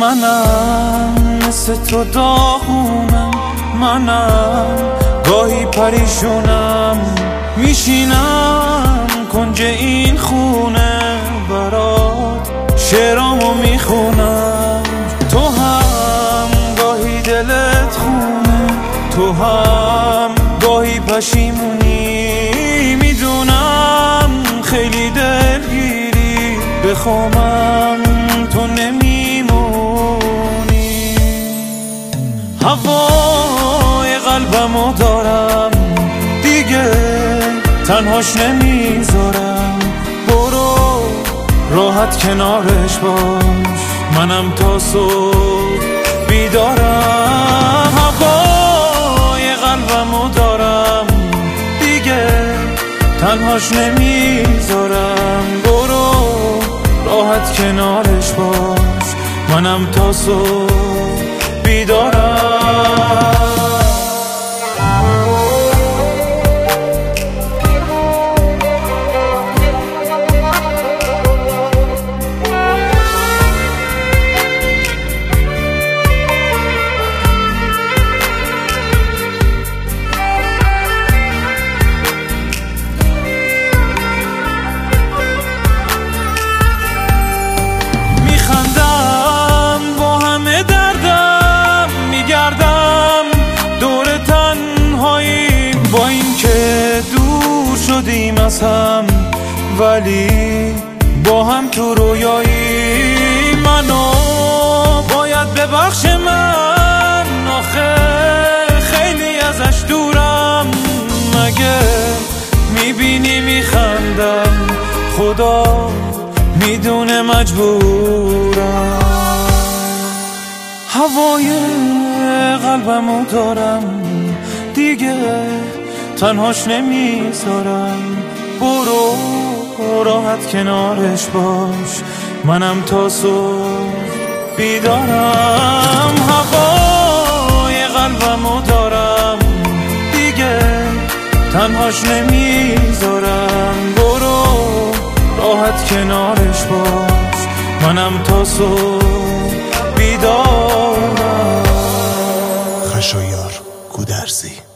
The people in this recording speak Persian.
منم مثل تو داغونم، منم گاهی پریشونم، میشینم کنج این خونه برات شعرامو میخونم. تو هم گاهی دلت خونه، تو هم گاهی پشیمونی، میدونم خیلی دلگیری، بخوامم تو نمیمونی. هوای قلبمو دارم دیگه تنهاش نمیذارم، برو راحت کنارش باش، منم تا صبح بیدارم. هوای قلبمو دارم دیگه تنهاش نمیذارم، برو راحت کنارش باش، منم تا صبح بیدارم. با این که دور شدیم از هم، ولی با هم تو رویایی، منو باید ببخش من، آخه خیلی ازش دورم. مگه میبینی میخندم، خدا میدونه مجبورم. هوای قلبمو دارم دیگه تنهاش نمیذارم، برو راحت کنارش باش، منم تا صبح بیدارم. هوای قلبمو دارم دیگه تنهاش نمیذارم، برو راحت کنارش باش، منم تا صبح بیدارم. خشایار گودرزی.